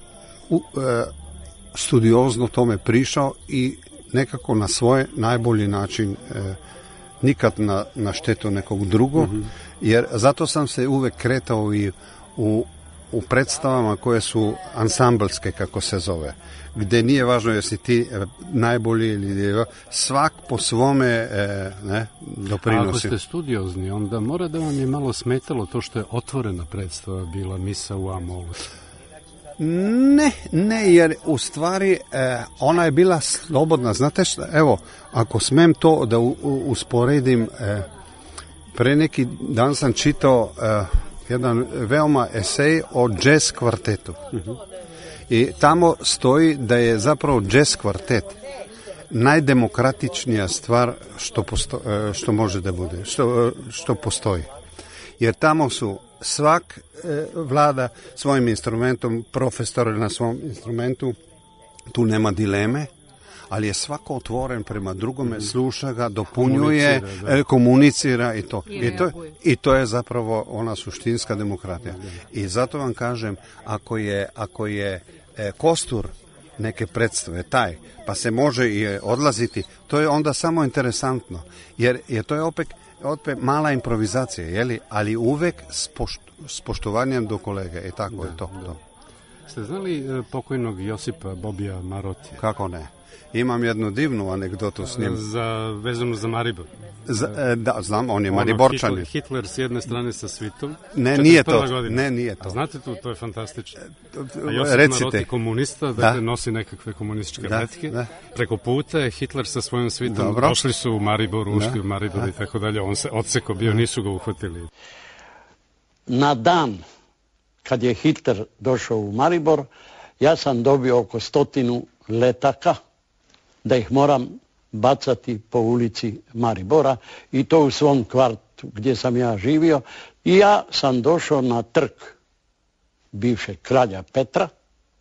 studiozno tome prišao i nekako na svoj najbolji način, nikad na štetu nekog drugog, jer zato sam se uvek kretao i u predstavama koje su ansamblske, kako se zove, gde nije važno jesi ti najbolji ili svak po svome doprinosi. A ako ste studiozni, onda mora da vam je malo smetalo to što je otvorena predstava bila Misa u A-molu. Ne, jer u stvari ona je bila slobodna. Znate šta, evo, ako smem to da usporedim, pre neki dan sam čitao jedan veoma esej o jazz kvartetu. I tamo stoji da je zapravo jazz kvartet najdemokratičnija stvar što može da bude, što postoji. Jer tamo su svak vlada svojim instrumentom, profesor na svom instrumentu, tu nema dileme, ali je svako otvoren prema drugome, sluša ga, dopunjuje, komunicira i to. I to je zapravo ona suštinska demokratija. I zato vam kažem, ako je kostur neke predstave taj, pa se može i odlaziti, to je onda samo interesantno. Jer to je opet mala improvizacija, jeli? Ali uvek s poštovanjem do kolege. I tako je to. Ste znali pokojnog Josipa Bobija Marotija? Kako ne? Imam jednu divnu anegdotu s njim. Vezano za Maribor. Da, znam, on je Mariborčanin. Hitler s jedne strane sa svitom. Nije to. A znate to je fantastično. A Josip Maroti komunista, dakle nosi nekakve komunističke letke. Preko puta je Hitler sa svojom svitom. Došli su u Maribor, ušli u Maribor i tako dalje. On se odseko bio, nisu ga uhvatili. Na dan kad je Hitler došao u Maribor, ja sam dobio oko 100 letaka da ih moram bacati po ulici Maribora i to u svom kvartu gdje sam ja živio. I ja sam došao na trg bivšeg kralja Petra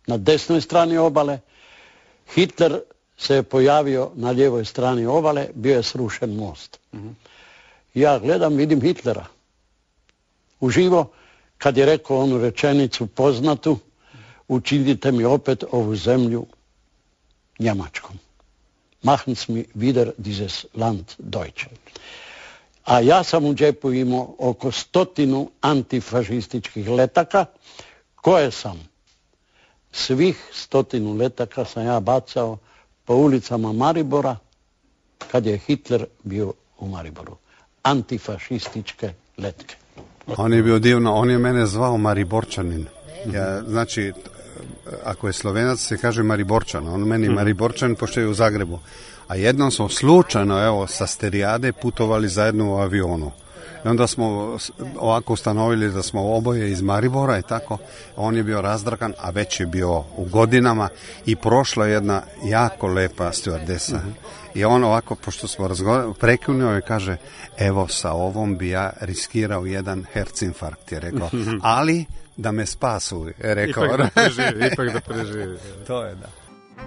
na desnoj strani obale. Hitler se je pojavio na lijevoj strani obale, bio je srušen most. Ja gledam, vidim Hitlera. Uživo, kad je rekao onu rečenicu poznatu, učinite mi opet ovu zemlju Njemačkom. Machens mi wieder dieses Land Deutsche. A ja sam u džepu imao oko 100 antifašističkih letaka, koje sam, svih 100 letaka sam ja bacao po ulicama Maribora, kad je Hitler bio u Mariboru. Antifašističke letke. On je bio divno, on je mene zvao Mariborčanin. Ja, znači, ako je Slovenac se kaže Mariborčan, on meni Mariborčan pošto je u Zagrebu. A jednom smo slučajno, evo, sa Sterijade putovali zajedno u avionu. I onda smo ovako ustanovili da smo oboje iz Maribora i tako. On je bio razdrakan, a već je bio u godinama i prošla jedna jako lepa stewardesa. I on ovako, pošto smo prekinuo i kaže, evo sa ovom bi ja riskirao jedan hercinfarkt, je rekao. Ali da me spasu, je rekao. Ipak da preživi. To je, da.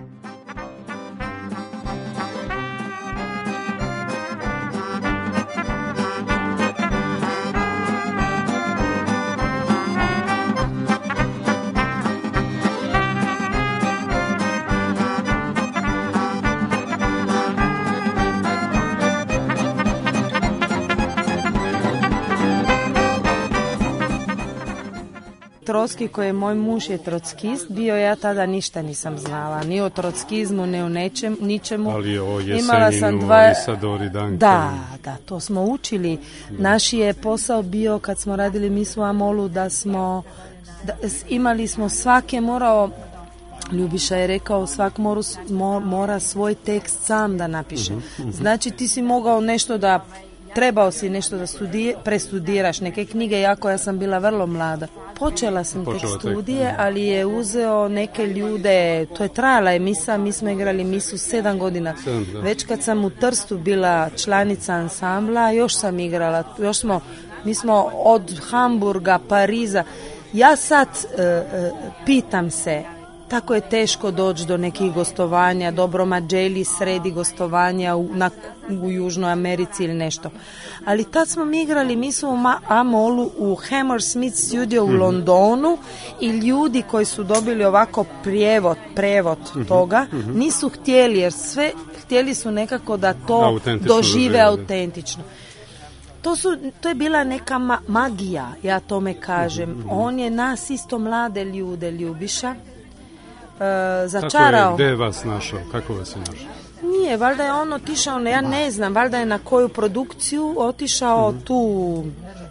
Trotski, koji je moj muž je trockist, bio ja tada ništa nisam znala, ni o trockizmu, ni o ničemu. Ali o Imala sam Jeseninu, Isadori Duncan. Da, to smo učili. Naš je posao bio, kad smo radili misu Amolu, imali smo svake morao, Ljubiša je rekao, svak mora svoj tekst sam da napiše. Znači ti si mogao nešto da, trebao si nešto da prestudiraš, neke knjige, ja sam bila vrlo mlada. Počela sam tek studije, ali je uzeo neke ljude, to je trajala je misa, mi smo igrali misu 7 godina. Već kad sam u Trstu bila članica ansambla, još sam igrala, mi smo od Hamburga, Pariza. Ja sad pitam se, tako je teško doći do nekih gostovanja, dobro Mađeli sredi gostovanja u Južnoj Americi ili nešto. Ali tad smo mi igrali misu u Amolu u Hammersmith studio u Londonu i ljudi koji su dobili ovako prevod toga nisu htjeli, jer htjeli su nekako da to dožive autentično. To je bila neka magija, ja tome kažem. On je nas isto mlade ljude, Ljubiša, začarao. Gdje je vas našao? Kako vas je našao? Nije, valjda je on otišao, ja ne znam, valjda je na koju produkciju otišao tu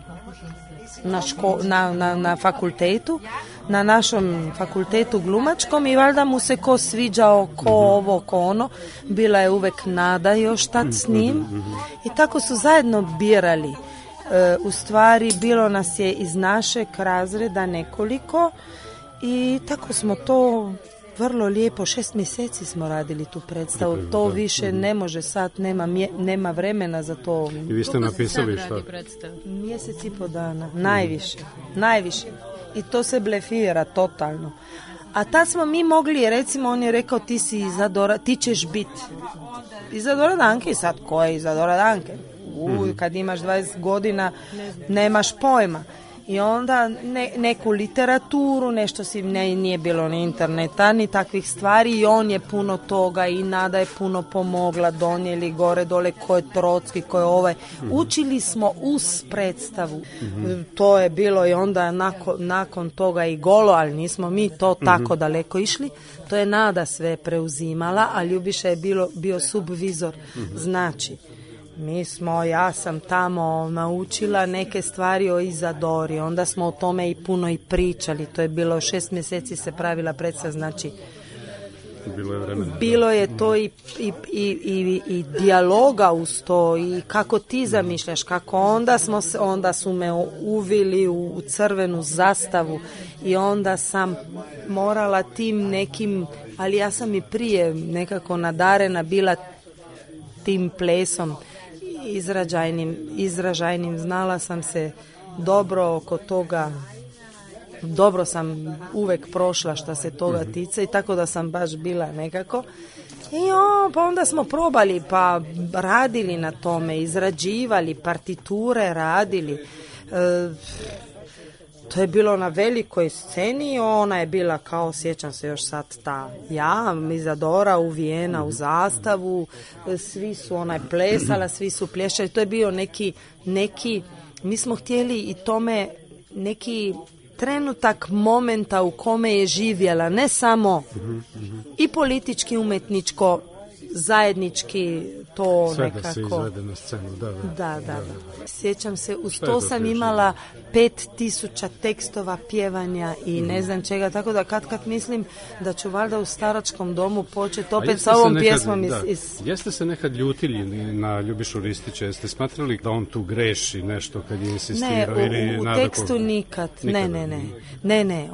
na fakultetu, na našom fakultetu glumačkom i valjda mu se ko sviđao, ko ovo, ko ono. Bila je uvek Nada još tad s njim i tako su zajedno birali. U stvari bilo nas je iz našeg razreda nekoliko i tako smo to vrlo lijepo, 6 mjeseci smo radili tu predstavu, to više ne može sad, nema vremena za to. I vi ste napisali šta? Mjesec i po dana, najviše. I to se blefira totalno. A tad smo mi mogli, recimo on je rekao ti si Izadora, ti ćeš biti Izadora Danke. Sad ko je Izadora Danke? Kad imaš 20 godina nemaš pojma. I onda neku literaturu, nešto nije bilo ni interneta, ni takvih stvari i on je puno toga i Nada je puno pomogla, donijeli gore dole ko je Trotski, ko je ovaj. Učili smo uz predstavu. To je bilo i onda nakon toga i Golo, ali nismo mi to tako daleko išli. To je Nada sve preuzimala, a Ljubiša je bio subvizor. Znači, ja sam tamo naučila neke stvari o Izadori, onda smo o tome i puno i pričali, to je bilo 6 mjeseci se pravila predstava, znači bilo je to i dijaloga uz to i kako ti zamišljaš, kako onda su me uvili u crvenu zastavu i onda sam morala tim nekim, ali ja sam i prije nekako nadarena bila tim plesom izražajnim, znala sam se dobro oko toga dobro sam uvek prošla što se toga tiče i tako da sam baš bila nekako. I pa onda smo probali, pa radili na tome, izrađivali, partiture radili. To je bilo na velikoj sceni, ona je bila kao, sjećam se još sad Izadora u Vijena u zastavu, svi su plesala, svi su plješali, to je bio neki, mi smo htjeli i tome neki trenutak momenta u kome je živjela, ne samo i politički, umetničko, zajednički to sve nekako. Sve da se izvede na scenu, Da. Sjećam se, uz to sam imala 5000 tekstova pjevanja i ne znam čega, tako da kad mislim da ću valjda u staračkom domu početi opet sa ovom pjesmom Jeste se nekad ljutili na Ljubišu Ristića, jeste smatrali da on tu greši nešto kad je insistirao? Ne, u tekstu nikad. Ne,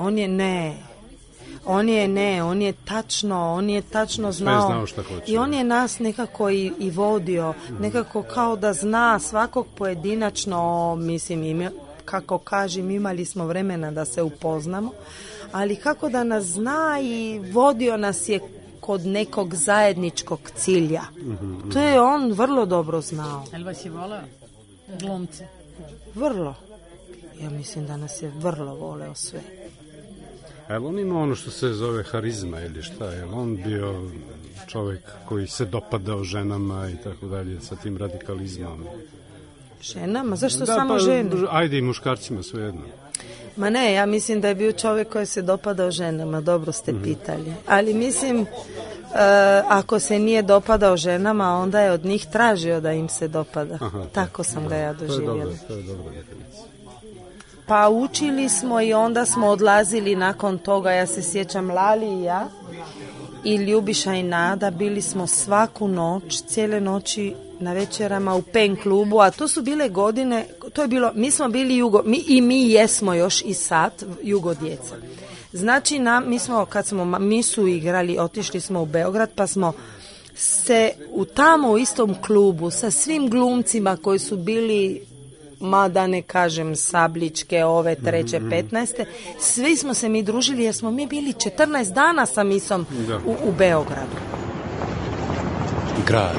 on je tačno znao šta hoće. I on je nas nekako i vodio, nekako kao da zna svakog pojedinačno, mislim, kako kažem, imali smo vremena da se upoznamo, ali kako da nas zna i vodio nas je kod nekog zajedničkog cilja. To je on vrlo dobro znao. Jel vas je voleo glumce? Vrlo. Ja mislim da nas je vrlo voleo sve. Jel on ima ono što se zove harizma ili šta? Jel on bio čovjek koji se dopadao ženama i tako dalje sa tim radikalizmom? Ženama? Zašto samo žene? Ajde i muškarcima, svejedno. Ma ne, ja mislim da je bio čovjek koji se dopadao ženama, dobro ste pitali. Ali mislim, ako se nije dopadao ženama, onda je od njih tražio da im se dopada. Tako sam ga ja doživjela. To je dobro definicija. Pa učili smo i onda smo odlazili nakon toga, ja se sjećam, Lali i ja i Ljubiša i Nada, bili smo svaku noć, cijele noći na večerama u PEN klubu, a to su bile godine, to je bilo, mi smo bili mi jesmo još i sad jugo djeca. Znači, kad smo misu igrali, otišli smo u Beograd, pa smo se tamo u istom klubu sa svim glumcima koji su bili, ma da ne kažem Sabličke, ove treće, 15. Svi smo se mi družili jer smo mi bili 14 dana sa misom u Beogradu. Grad.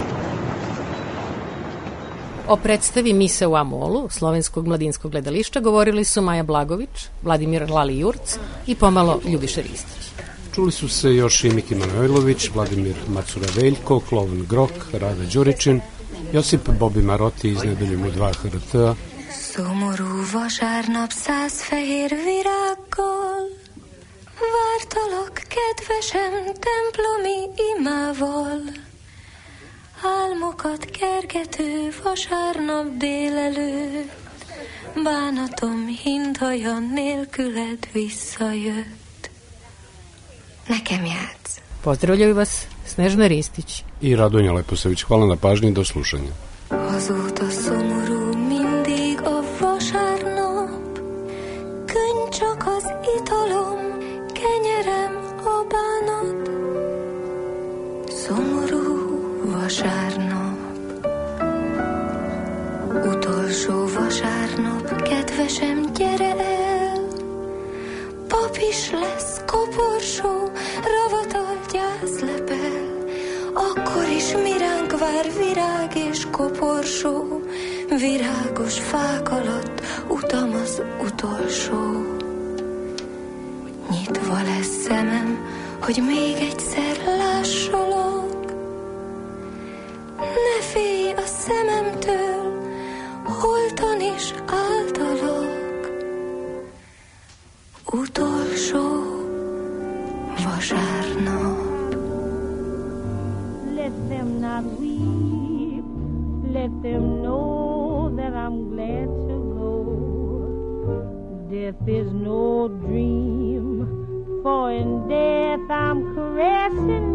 O predstavi Mise u Amolu, slovenskog mladinskog gledališta, govorili su Maja Blagović, Vladimir Lali Jurc i pomalo Ljubiša Ristić. Čuli su se još i Miki Manojlović, Vladimir Macura Veljko, Klovan Grok, Rada Đuričin, Josip Bobi Maroti iz Nedeljom u 2 HRT-a. Szomorú vasárnap 100 fehér virággal vártalak, kedvesem, templomi imával. Álmokat kergető vasárnap délelőtt, bánatom hinthaja nélküled visszajött. Nekem játsz. Pozdravljaju vas Snežana Ristić I Radonja Leposević. Hvala na pažnji, do slušanja. Azóta szomorú mindig a vasárnap, könny csak az italom, kenyerem a bánat. Szomorú vasárnap, utolsó vasárnap, kedvesem, gyere el, pap is lesz, koporsó, ravatal gyászlepel, akkor is mi ránk vár virág és koporsó, virágos fák alatt utam az utolsó. Nyitva lesz szemem, hogy még egyszer lássalak, ne félj a szememtől, holtan is általak. Utolsó vasárnap. Let them not weep, let them know that I'm glad to go. Death is no dream, for in death I'm caressing